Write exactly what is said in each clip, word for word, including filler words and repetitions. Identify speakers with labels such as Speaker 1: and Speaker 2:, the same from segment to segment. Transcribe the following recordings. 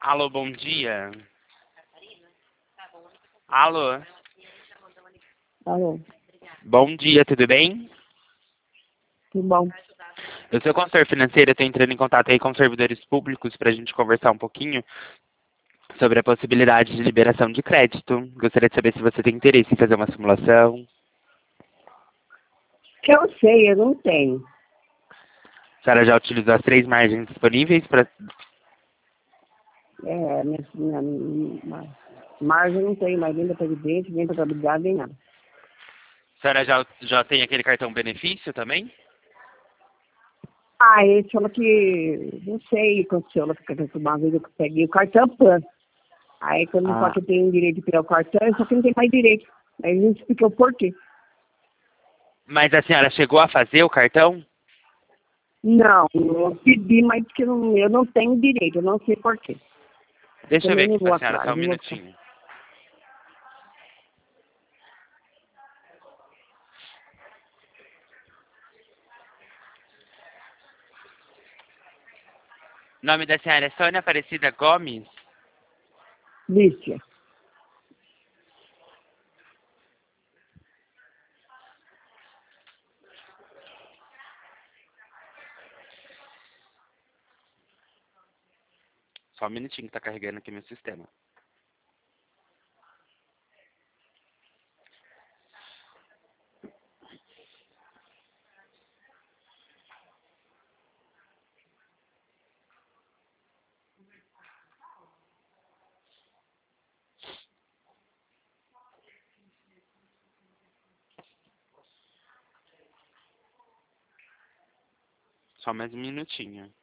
Speaker 1: Alô, bom dia. Alô.
Speaker 2: Alô,
Speaker 1: Bom dia, tudo bem?
Speaker 2: tudo bom?
Speaker 1: Eu sou consultor financeiro, estou entrando em contato aí com servidores públicos para a gente conversar um pouquinho sobre a possibilidade de liberação de crédito. Gostaria de saber se você tem interesse em fazer uma simulação.
Speaker 2: Que eu sei, eu não tenho.
Speaker 1: A senhora já utilizou as três margens disponíveis para...
Speaker 2: É, minha, minha, minha margem eu não tenho mais nem da Previdência, nem da contabilidade, nem nada.
Speaker 1: A senhora já, já tem aquele cartão benefício também?
Speaker 2: Ah, ele falou que, não sei o que aconteceu, ela fica uma vez eu peguei o cartão PAN. Aí quando me fala
Speaker 1: Ah,
Speaker 2: que eu tenho direito de pegar o cartão, eu só que não tenho mais direito. Aí a gente explicou por quê.
Speaker 1: mas a senhora chegou a fazer o cartão?
Speaker 2: Não, eu pedi, mas que eu não, eu não tenho direito, eu não sei por quê. Eu
Speaker 1: Deixa eu ver
Speaker 2: também
Speaker 1: aqui
Speaker 2: não
Speaker 1: com
Speaker 2: vou
Speaker 1: a senhora,
Speaker 2: atrás,
Speaker 1: só um
Speaker 2: não vou ficar.
Speaker 1: minutinho. O nome da senhora é Sônia Aparecida Gomes?
Speaker 2: Lícia,
Speaker 1: Só um minutinho que tá carregando aqui meu sistema. Só mais um minutinho.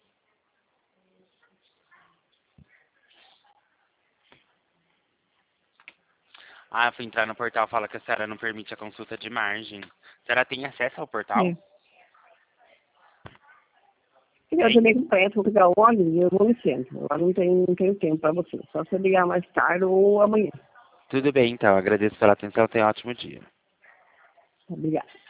Speaker 1: Ah, fui entrar no portal, fala que a senhora não permite a consulta de margem. A senhora tem acesso ao portal?
Speaker 2: é. Eu
Speaker 1: Tem?
Speaker 2: também acompanho, vou pegar o ônibus e eu vou no centro. Agora não tenho, não tenho tempo para você. Só se eu ligar mais tarde ou amanhã.
Speaker 1: Tudo bem, então. Agradeço pela atenção. Tenha um ótimo dia.
Speaker 2: Obrigada.